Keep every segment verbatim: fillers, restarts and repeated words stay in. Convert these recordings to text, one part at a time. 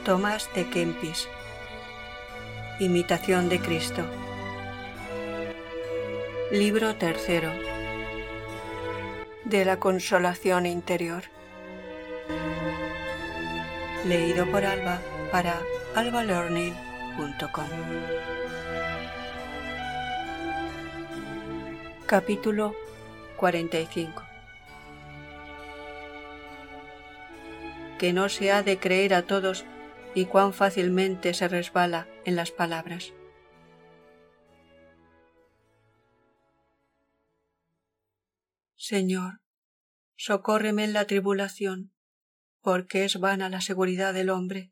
Tomás de Kempis. Imitación de Cristo. Libro tercero. De la consolación interior. Leído por Alba para alba learning punto com. Capítulo cuarenta y cinco. Que no se ha de creer a todos y cuán fácilmente se resbala en las palabras. Señor, socórreme en la tribulación, porque es vana la seguridad del hombre.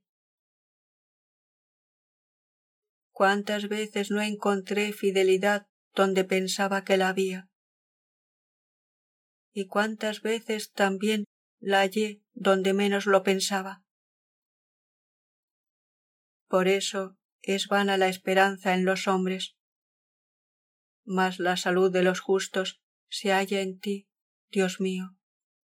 Cuántas veces no encontré fidelidad donde pensaba que la había, y cuántas veces también la hallé donde menos lo pensaba. Por eso es vana la esperanza en los hombres, mas la salud de los justos se halla en ti, Dios mío.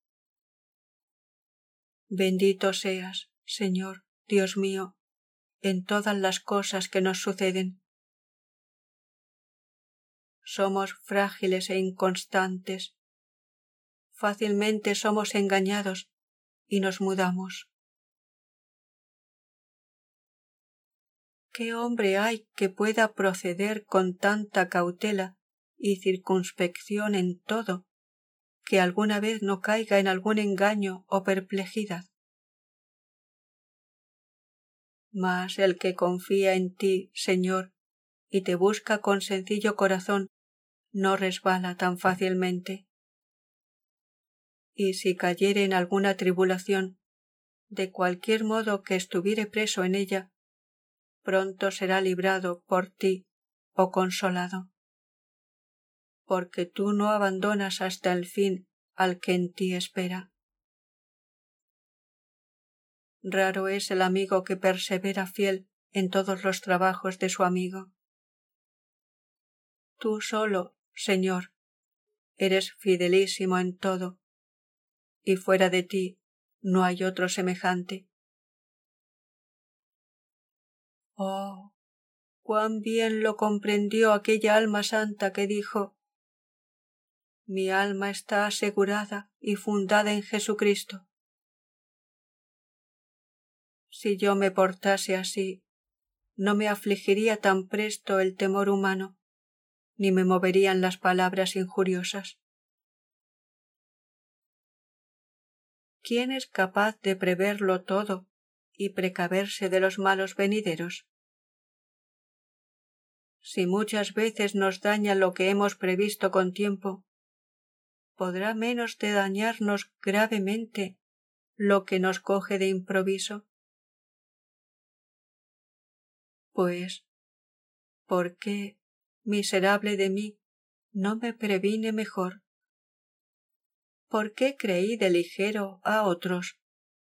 Bendito seas, Señor, Dios mío, en todas las cosas que nos suceden. Somos frágiles e inconstantes. Fácilmente somos engañados y nos mudamos. ¿Qué hombre hay que pueda proceder con tanta cautela y circunspección en todo, que alguna vez no caiga en algún engaño o perplejidad? Mas el que confía en ti, Señor, y te busca con sencillo corazón, no resbala tan fácilmente. Y si cayere en alguna tribulación, de cualquier modo que estuviere preso en ella, pronto será librado por ti o consolado, porque tú no abandonas hasta el fin al que en ti espera. Raro es el amigo que persevera fiel en todos los trabajos de su amigo. Tú solo, Señor, eres fidelísimo en todo, y fuera de ti no hay otro semejante. Oh, cuán bien lo comprendió aquella alma santa que dijo: mi alma está asegurada y fundada en Jesucristo. Si yo me portase así, no me afligiría tan presto el temor humano, ni me moverían las palabras injuriosas. ¿Quién es capaz de preverlo todo y precaverse de los malos venideros? Si muchas veces nos daña lo que hemos previsto con tiempo, ¿podrá menos de dañarnos gravemente lo que nos coge de improviso? Pues, ¿por qué, miserable de mí, no me previne mejor? ¿Por qué creí de ligero a otros?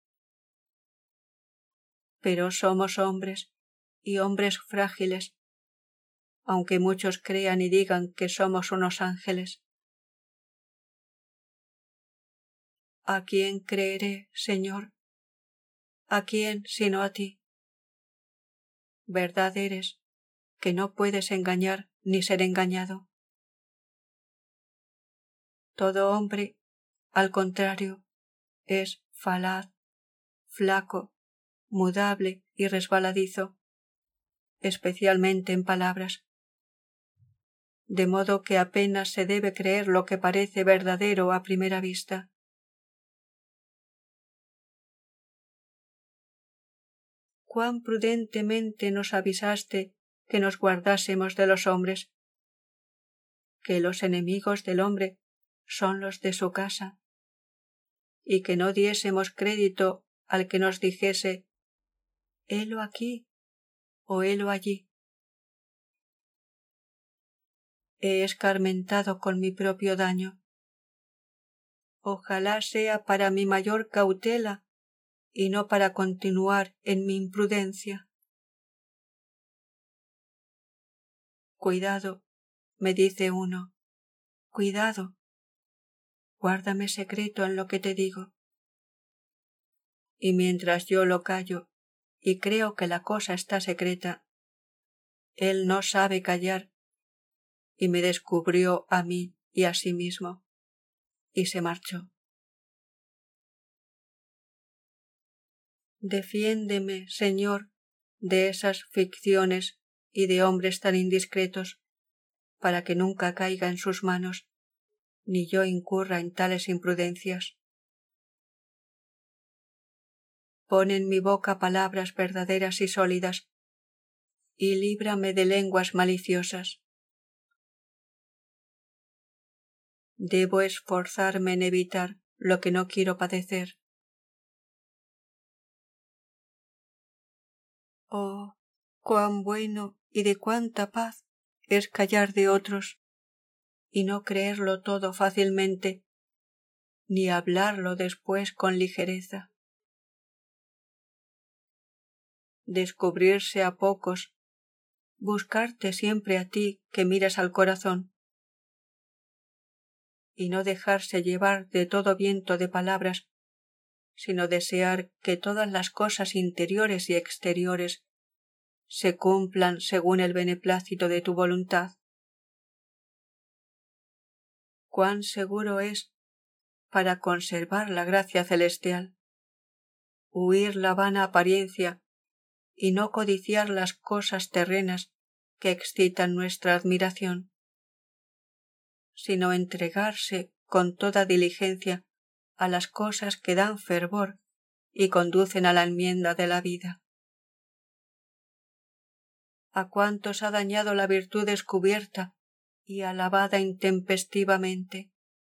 Pero somos hombres, y hombres frágiles, aunque muchos crean y digan que somos unos ángeles. ¿A quién creeré, Señor? ¿A quién sino a ti? Verdad eres, que no puedes engañar ni ser engañado. Todo hombre, al contrario, es falaz, flaco, mudable y resbaladizo, especialmente en palabras, de modo que apenas se debe creer lo que parece verdadero a primera vista. Cuán prudentemente nos avisaste que nos guardásemos de los hombres, que los enemigos del hombre son los de su casa, y que no diésemos crédito al que nos dijese: helo aquí o helo allí. He escarmentado con mi propio daño. Ojalá sea para mi mayor cautela y no para continuar en mi imprudencia. Cuidado, me dice uno, cuidado, guárdame secreto en lo que te digo. Y mientras yo lo callo y creo que la cosa está secreta. Él no sabe callar, y me descubrió a mí y a sí mismo, y se marchó. Defiéndeme, Señor, de esas ficciones y de hombres tan indiscretos, para que nunca caiga en sus manos, ni yo incurra en tales imprudencias. Pon en mi boca palabras verdaderas y sólidas, y líbrame de lenguas maliciosas. Debo esforzarme en evitar lo que no quiero padecer. Oh, cuán bueno y de cuánta paz es callar de otros, y no creerlo todo fácilmente, ni hablarlo después con ligereza. Descubrirse a pocos, buscarte siempre a ti que miras al corazón, y no dejarse llevar de todo viento de palabras, sino desear que todas las cosas interiores y exteriores se cumplan según el beneplácito de tu voluntad. Cuán seguro es, para conservar la gracia celestial, huir la vana apariencia y no codiciar las cosas terrenas que excitan nuestra admiración, sino entregarse con toda diligencia a las cosas que dan fervor y conducen a la enmienda de la vida. A cuántos ha dañado la virtud descubierta y alabada intempestivamente.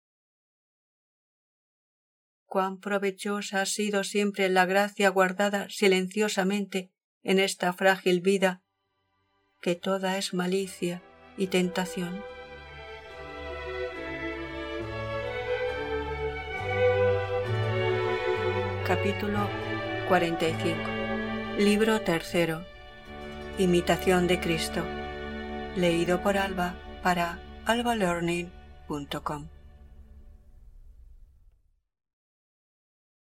Cuán provechosa ha sido siempre la gracia guardada silenciosamente en esta frágil vida, que toda es malicia y tentación. Capítulo cuarenta y cinco. Libro tercero. Imitación de Cristo. Leído por Alba para alba learning punto com.